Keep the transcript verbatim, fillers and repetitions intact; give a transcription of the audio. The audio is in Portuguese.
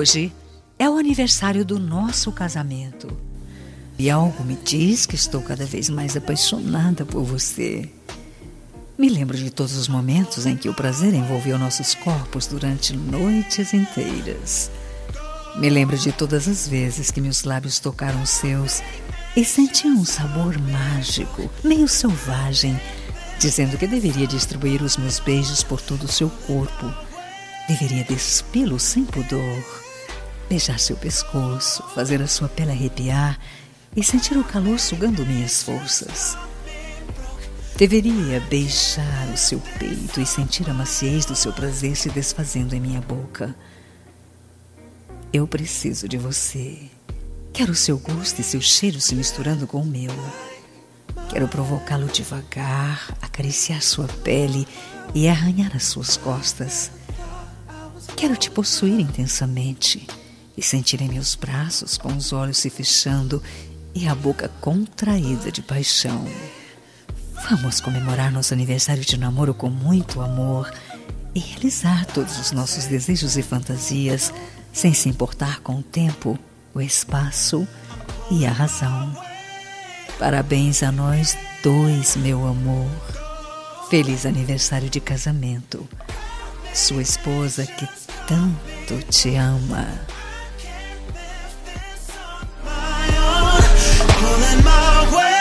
Hoje é o aniversário do nosso casamento. E algo me diz que estou cada vez mais apaixonada por você. Me lembro de todos os momentos em que o prazer envolveu nossos corpos durante noites inteiras. Me lembro de todas as vezes que meus lábios tocaram os seus e senti um sabor mágico, meio selvagem, dizendo que deveria distribuir os meus beijos por todo o seu corpo. Deveria despê-lo sem pudor, beijar seu pescoço, fazer a sua pele arrepiar e sentir o calor sugando minhas forças. Deveria beijar o seu peito e sentir a maciez do seu prazer se desfazendo em minha boca. Eu preciso de você. Quero o seu gosto e seu cheiro se misturando com o meu. Quero provocá-lo devagar, acariciar sua pele e arranhar as suas costas. Quero te possuir intensamente e sentir em meus braços com os olhos se fechando e a boca contraída de paixão. Vamos comemorar nosso aniversário de namoro com muito amor e realizar todos os nossos desejos e fantasias sem se importar com o tempo, o espaço e a razão. Parabéns a nós dois, meu amor. Feliz aniversário de casamento. Sua esposa que tanto te ama. Pulling my way.